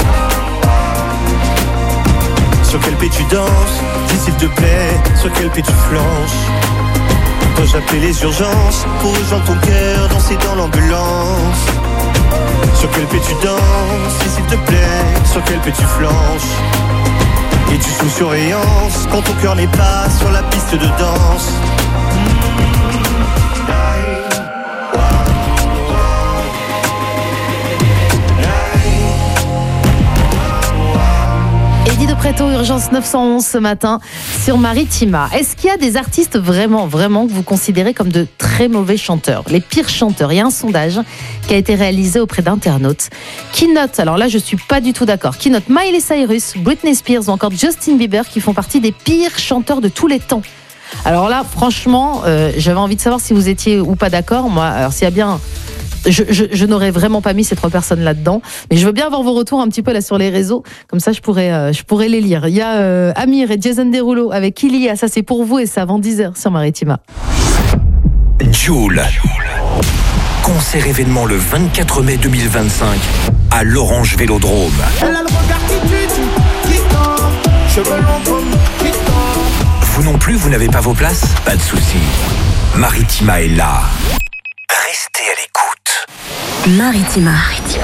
Speaker 11: Sur quel pied tu danses, dis s'il te plaît, sur quel pied tu flanches. Dois-je appeler les urgences pour rejoindre ton cœur, danser dans l'ambulance? Sur quel pied tu danses, dis s'il te plaît, sur quel pied tu flanches? Es-tu sous surveillance quand ton cœur n'est pas sur la piste de danse?
Speaker 9: Eddie de Pretto, Urgence neuf cent onze ce matin sur Maritima. Est-ce qu'il y a des artistes vraiment, vraiment que vous considérez comme de très mauvais chanteurs? Les pires chanteurs. Il y a un sondage qui a été réalisé auprès d'internautes qui note, alors là je suis pas du tout d'accord, qui note Miley Cyrus, Britney Spears ou encore Justin Bieber qui font partie des pires chanteurs de tous les temps. Alors là, franchement, euh, j'avais envie de savoir si vous étiez ou pas d'accord. Moi, alors s'il y a bien... Je, je, je n'aurais vraiment pas mis ces trois personnes là-dedans, mais je veux bien avoir vos retours un petit peu là sur les réseaux, comme ça je pourrais, euh, je pourrais les lire. Il y a euh, Amir et Jason Derulo avec Ilia, ça c'est pour vous et c'est avant dix heures sur Maritima.
Speaker 12: Jul. Concert événement le vingt-quatre mai deux mille vingt-cinq à l'Orange Vélodrome.
Speaker 5: Elle a le regard qui tue, qui tend, cheveux longs comme qui tend.
Speaker 12: Vous non plus, vous n'avez pas vos places? Pas de soucis. Maritima est là. Restez à l'écoute.
Speaker 10: Maritima. Maritima.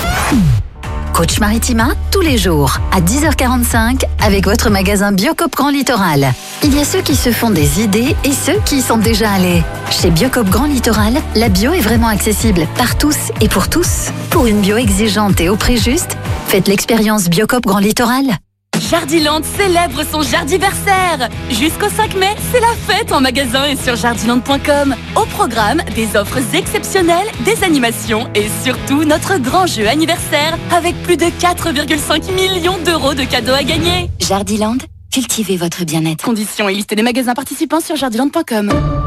Speaker 10: Coach Maritima, tous les jours, à dix heures quarante-cinq, avec votre magasin Biocop Grand Littoral. Il y a ceux qui se font des idées et ceux qui y sont déjà allés. Chez Biocop Grand Littoral, la bio est vraiment accessible par tous et pour tous. Pour une bio exigeante et au prix juste, faites l'expérience Biocop Grand Littoral.
Speaker 19: Jardiland célèbre son Jardiversaire. Jusqu'au cinq mai, c'est la fête en magasin et sur jardiland point com. Au programme, des offres exceptionnelles, des animations et surtout notre grand jeu anniversaire avec plus de quatre virgule cinq millions d'euros de cadeaux à gagner.
Speaker 10: Jardiland, cultivez votre bien-être.
Speaker 19: Conditions et liste des magasins participants sur jardiland point com.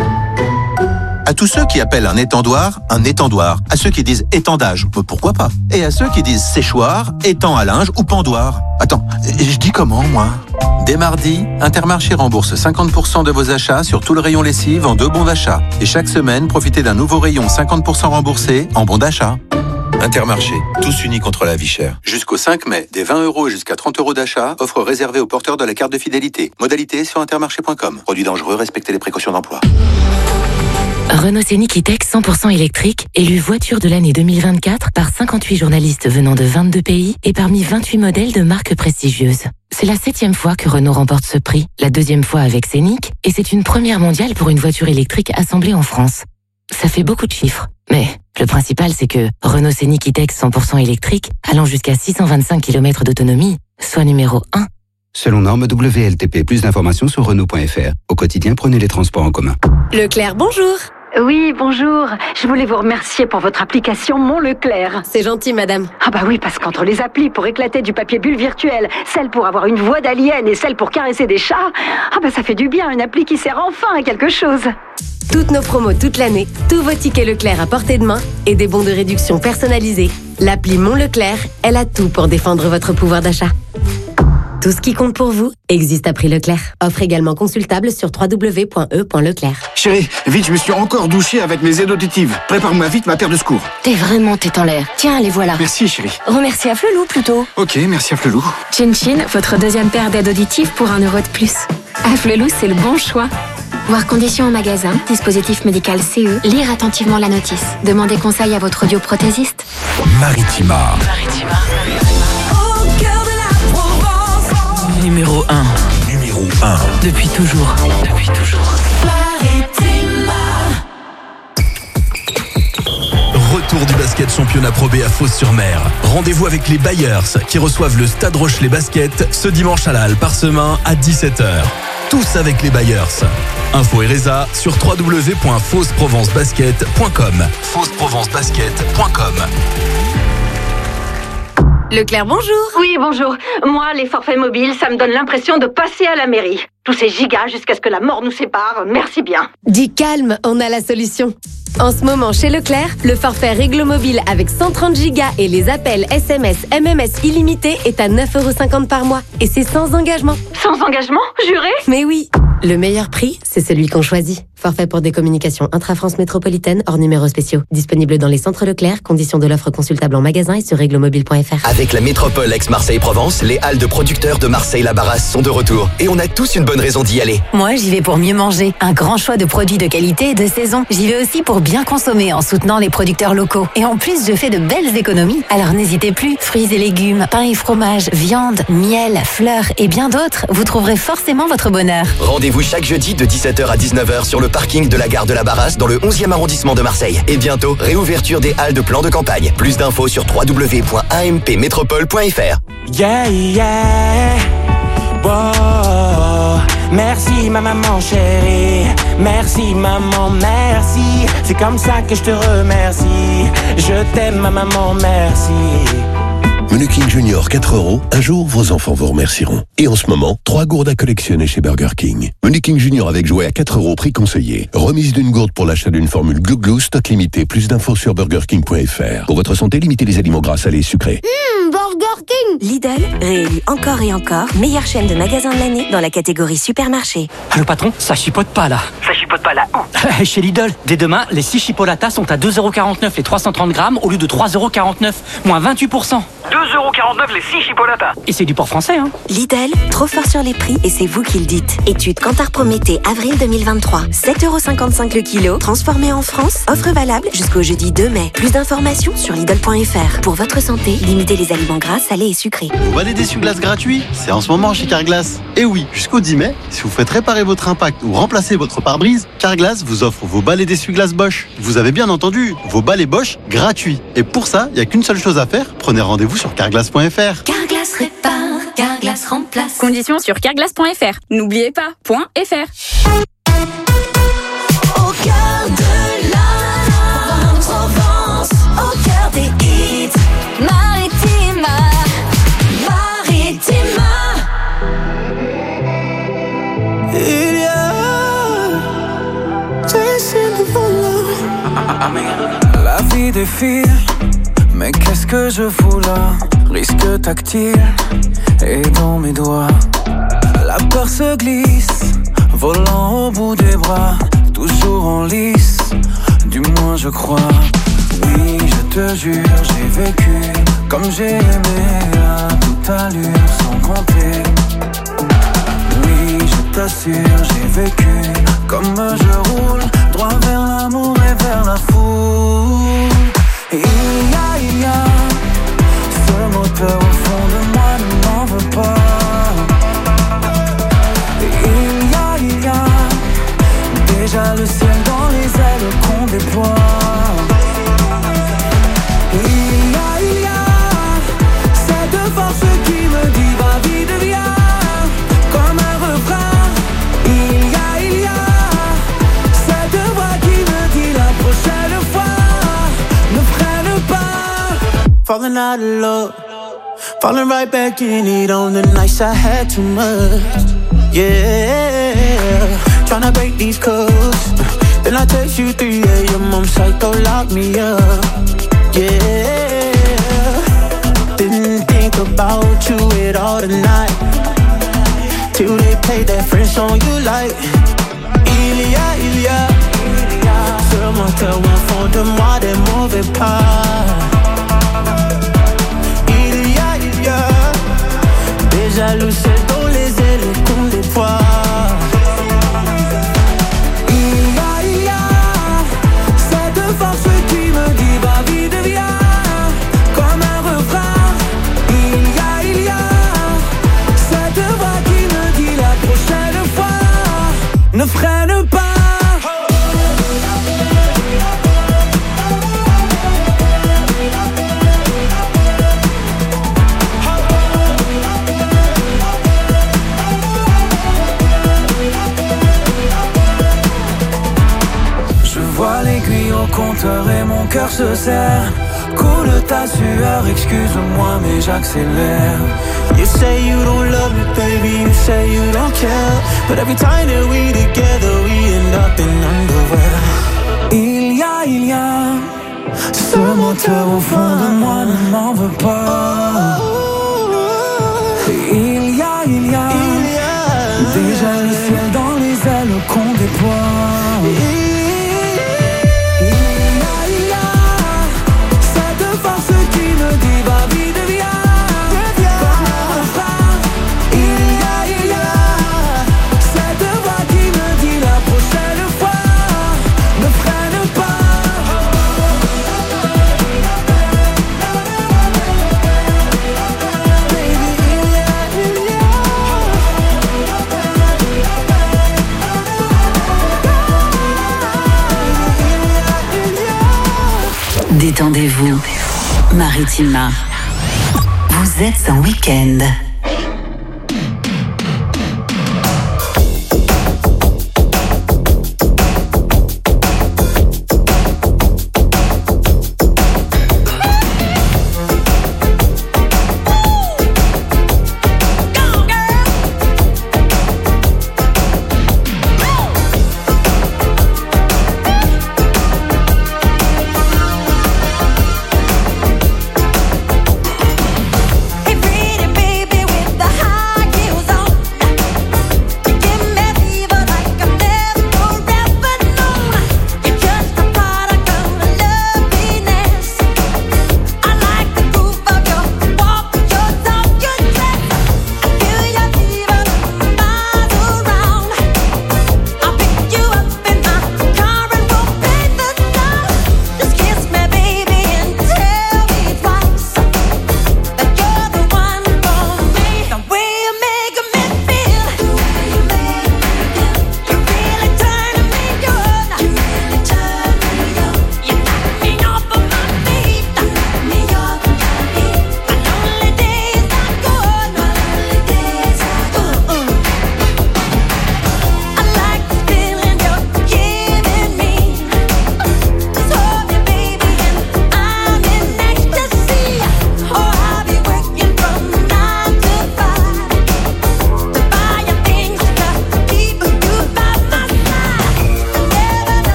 Speaker 4: À tous ceux qui appellent un étendoir un étendoir, à ceux qui disent étendage, pourquoi pas? Et à ceux qui disent séchoir, étang à linge ou pendoir. Attends, je dis comment moi? Dès mardi, Intermarché rembourse cinquante pour cent de vos achats sur tout le rayon lessive en deux bons d'achat. Et chaque semaine, profitez d'un nouveau rayon cinquante pour cent remboursé en bons d'achat. Intermarché, tous unis contre la vie chère. Jusqu'au cinq mai, des vingt euros et jusqu'à trente euros d'achat, offre réservée aux porteurs de la carte de fidélité. Modalité sur intermarché point com. Produit dangereux, respectez les précautions d'emploi.
Speaker 18: Renault Scénic E-Tech cent pour cent électrique, élu voiture de l'année deux mille vingt-quatre par cinquante-huit journalistes venant de vingt-deux pays et parmi vingt-huit modèles de marques prestigieuses. C'est la septième fois que Renault remporte ce prix, la deuxième fois avec Scénic, et c'est une première mondiale pour une voiture électrique assemblée en France. Ça fait beaucoup de chiffres, mais le principal c'est que Renault Scénic E-Tech cent pour cent électrique, allant jusqu'à six cent vingt-cinq kilomètres d'autonomie, soit numéro un.
Speaker 13: Selon norme W L T P, plus d'informations sur Renault point F R. Au quotidien, prenez les transports en commun.
Speaker 20: Leclerc, bonjour.
Speaker 14: Oui, bonjour. Je voulais vous remercier pour votre application Mon Leclerc.
Speaker 20: C'est gentil, madame.
Speaker 14: Ah bah oui, parce qu'entre les applis pour éclater du papier bulle virtuel, celle pour avoir une voix d'alien et celle pour caresser des chats, ah bah ça fait du bien, une appli qui sert enfin à quelque chose.
Speaker 20: Toutes nos promos toute l'année, tous vos tickets Leclerc à portée de main et des bons de réduction personnalisés. L'appli Mon Leclerc, elle a tout pour défendre votre pouvoir d'achat. Tout ce qui compte pour vous existe à prix Leclerc. Offre également consultable sur w w w point e point leclerc.
Speaker 15: Chérie, vite, je me suis encore douché avec mes aides auditives. Prépare-moi vite ma paire de secours.
Speaker 28: T'es vraiment tête en l'air. Tiens, les voilà.
Speaker 15: Merci, chérie.
Speaker 28: Remercie à Flelou plutôt.
Speaker 15: Ok, merci à Flelou.
Speaker 28: Chin Chin, votre deuxième paire d'aides auditives pour un euro de plus. À Flelou, c'est le bon choix. Voir conditions en magasin, dispositif médical C E, lire attentivement la notice. Demandez conseil à votre audioprothésiste.
Speaker 12: Maritima.
Speaker 5: Maritima.
Speaker 27: Numéro un.
Speaker 12: Numéro un.
Speaker 27: Depuis toujours.
Speaker 5: Depuis toujours. Maritima.
Speaker 27: Retour du basket championnat Pro B à Fos-sur-Mer. Rendez-vous avec les Bayers qui reçoivent le Stade Rochelet Basket ce dimanche à la Halle Parsemin à dix-sept heures.
Speaker 2: tous avec les Bayers. Info R S A sur w w w point fausse provence basket point com. fausse provence basket point com.
Speaker 20: Leclerc, bonjour.
Speaker 14: Oui, bonjour. Moi, les forfaits mobiles, ça me donne l'impression de passer à la mairie. Tous ces gigas jusqu'à ce que la mort nous sépare, merci bien.
Speaker 20: Dis calme, on a la solution. En ce moment, chez Leclerc, le forfait Réglo Mobile avec cent trente gigas et les appels S M S, M M S illimités est à neuf euros cinquante par mois. Et c'est sans engagement.
Speaker 14: Sans engagement, juré?
Speaker 20: Mais oui. Le meilleur prix, c'est celui qu'on choisit. Forfait pour des communications intra-France métropolitaine hors numéros spéciaux. Disponible dans les centres Leclerc. Conditions de l'offre consultable en magasin et sur réglomobile point f r.
Speaker 16: Avec la métropole Aix-Marseille-Provence, les halles de producteurs de Marseille-la-Barrasse sont de retour. Et on a tous une bonne raison d'y aller.
Speaker 18: Moi, j'y vais pour mieux manger. Un grand choix de produits de qualité et de saison. J'y vais aussi pour bien consommer en soutenant les producteurs locaux. Et en plus, je fais de belles économies. Alors n'hésitez plus. Fruits et légumes, pain et fromage, viande, miel, fleurs et bien d'autres. Vous trouverez forcément votre bonheur.
Speaker 16: Rendez-vous chaque jeudi de dix-sept heures à dix-neuf heures sur le parking de la gare de la Barrasse dans le onzième arrondissement de Marseille. Et bientôt, réouverture des halles de plan de campagne. Plus d'infos sur w w w point a m p métropole point f r.
Speaker 24: Yeah, yeah. Wow. Merci ma maman chérie. Merci maman, merci. C'est comme ça que je te remercie. Je t'aime ma maman, merci.
Speaker 17: Menu King Junior quatre euros. Un jour, vos enfants vous remercieront. Et en ce moment, trois gourdes à collectionner chez Burger King. Menu King Junior avec jouet à quatre euros, prix conseillé. Remise d'une gourde pour l'achat d'une formule Glou Glou, stock limité. Plus d'infos sur burger king point f r. Pour votre santé, limitez les aliments gras, salés et sucrés.
Speaker 21: Mmh, Burger King. Lidl, réélu encore et encore, meilleure chaîne de magasins de l'année dans la catégorie supermarché.
Speaker 22: Le patron, ça chipote pas là.
Speaker 21: Ça chipote pas là où?
Speaker 22: Chez Lidl, dès demain, les six chipolatas sont à deux euros quarante-neuf les trois cent trente grammes au lieu de trois euros quarante-neuf, moins vingt-huit pour cent.
Speaker 21: deux euros quarante-neuf les six chipolatas.
Speaker 22: Et c'est du port français, hein.
Speaker 21: Lidl, trop fort sur les prix et c'est vous qui le dites. Étude Kantar Prométhée, avril deux mille vingt-trois. sept euros cinquante-cinq le kilo, transformé en France. Offre valable jusqu'au jeudi deux mai. Plus d'informations sur Lidl point f r. Pour votre santé, limitez les aliments gras, salés et sucrés.
Speaker 23: Vous balais d'essuie-glace gratuit? C'est en ce moment chez Carglass. Et oui, jusqu'au dix mai, si vous faites réparer votre impact ou remplacer votre pare-brise, Carglass vous offre vos balais d'essuie-glace Bosch. Vous avez bien entendu, vos balais Bosch gratuits. Et pour ça, il n'y a qu'une seule chose à faire, prenez rendez-vous sur carglass point f r.
Speaker 3: Carglass répare, Carglass remplace. Conditions sur carglass point f r. N'oubliez pas, .fr.
Speaker 7: Au cœur de la Provence, au cœur des hits, Maritima, Maritima.
Speaker 5: Il y a Jason Derulo.
Speaker 6: La vie défile, mais qu'est-ce que je fous là? Risque tactile et dans mes doigts. La peur se glisse, volant au bout des bras, toujours en lice, du moins je crois. Oui, je te jure, j'ai vécu comme j'ai aimé à toute allure, sans compter. Oui, je t'assure, j'ai vécu comme je roule, droit vers l'amour et vers la foule. Et il y a, il y a ce moteur au fond de moi ne m'en veut pas. Et il y a, il y a déjà le ciel dans les ailes qu'on déploie. Et il y a, il y a cette force qui me dit va vite viens, comme un refrain. Il y a, il y a cette voix qui me dit la prochaine fois ne freine pas.
Speaker 5: Falling out of love, falling right back in it on the nights I had too much. Yeah, tryna break these codes. Then I text you three a m, I'm psycho, lock me up. Yeah, didn't think about you at all tonight, till they played that French song you like. Il y a, il y a ce moteur au fond de moi, des mauvais pas. Il y a, il y a déjà le ciel dans les ailes qu'on déploie. Il y a, il y a cette force qui me dit va vite viens, comme un refrain. Il y a, il y a cette voix qui me dit la prochaine fois ne freine pas.
Speaker 1: au compteur et mon cœur se serre. Coule ta sueur, excuse-moi mais j'accélère.
Speaker 8: You say you don't love me, baby, you say you don't care. But every time that we together, we end up in underwear.
Speaker 1: Il y a, il y a ce moteur au fond de moi, ne m'en veux pas. Il y a, il y a, il y a déjà le ciel dans les ailes qu'on déploie.
Speaker 9: Détendez-vous. Maritima. Vous êtes en week-end.
Speaker 7: Hey, pretty baby,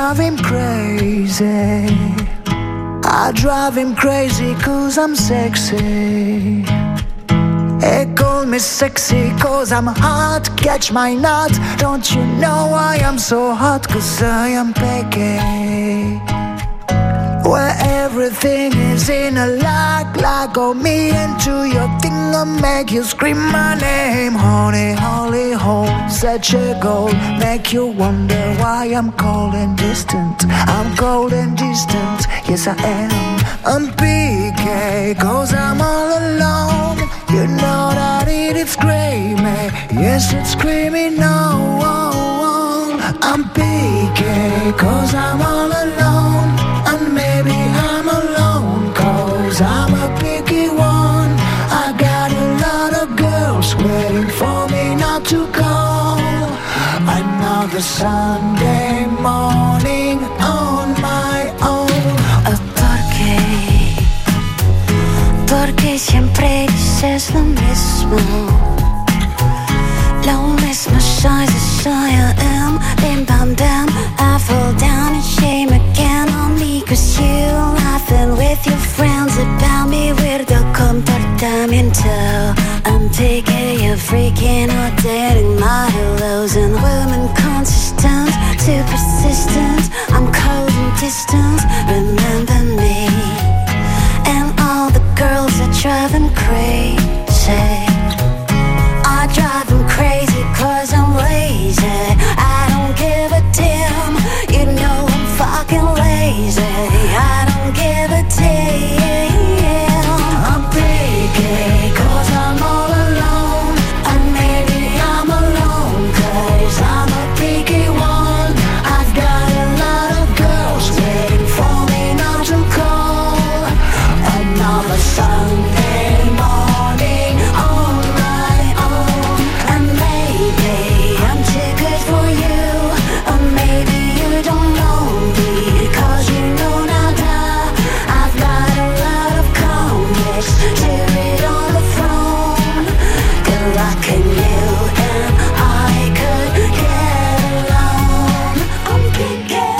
Speaker 1: drive him crazy. I drive him crazy cause I'm sexy. They call me sexy cause I'm hot. Catch my nut. Don't you know I am so hot? Cause I am picky. Where everything is in a lock. Lock on me into your thing and make you scream my name. Honey, holy hole, such a goal. Make you wonder why I'm cold and distant. I'm cold and distant, yes I am. I'm P K cause I'm all alone. You know that it is screaming, yes it's screaming no. I'm P K cause I'm all alone. And maybe I'm alone cause I'm a picky one. I got a lot of girls waiting for me not to call. Another Sunday morning on my own.
Speaker 7: Oh, ¿por qué? Porque siempre dices lo mismo. Lo mismo soy, soy I am. Bim bam bam, I fall down and shame again on me. Cause you laughing with your friends about me. Weirdo comportamiento. I'm picky, you're freaking out, dating my hellos. And women consistent, too persistent. I'm cold and distant, remember me. And all the girls are driving crazy. I drive them crazy cause I'm lazy. I don't give a damn. You know I'm fucking lazy. I don't give a damn.
Speaker 1: I'm picky cause I'm all alone. And maybe I'm alone cause I'm a picky one. I've got a lot of girls waiting for me not to call. Another Sunday morning on my own. And maybe I'm too good for you. Or maybe you don't know me cause you know nada. I've got a lot of comics to read on the phone. Good luck in you and I could get along. I'm picky.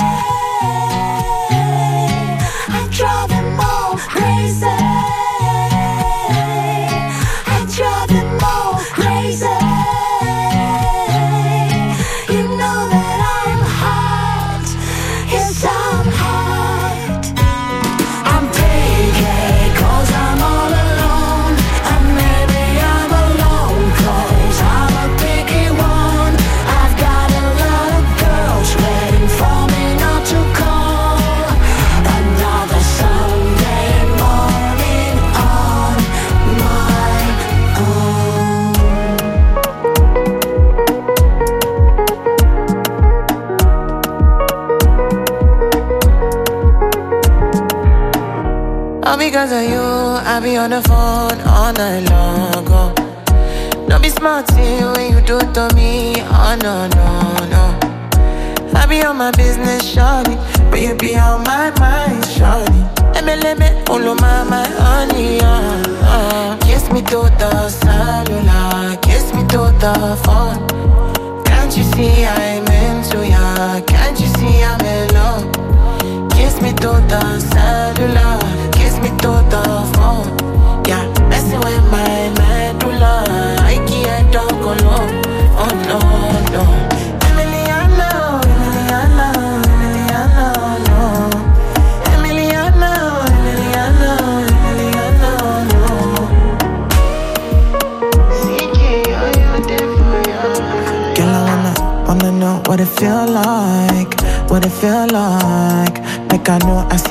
Speaker 1: I drive them all crazy. I drive them all crazy. You know that I'm hot. Yes, I'm hot. I'm picky cause I'm all alone. And maybe I'm alone cause I'm a picky one. I've got a lot of girls waiting for me not to call. Another Sunday morning on my own.
Speaker 4: All because of you, I be on the phone all night long. Oh. Don't be smart when you do it to me. Oh no, no, no. I be on my business, shawty, but you be on my mind, shawty. Let me, let me, all of my, my honey, uh, uh. Kiss me to the cellular, kiss me to the phone. Can't you see I'm into ya? Can't you see I'm in love? Kiss me to the cellular, kiss me to the phone. Yeah, messing with my medulla. I can't talk alone. Oh no, no. Emiliano, Emiliano, Emiliano, no. Emiliano, Emiliano, Emiliano, no. C K, oh, you're different, yeah. Girl, I wanna, wanna know what it feel like, what it feel like. Like I know I see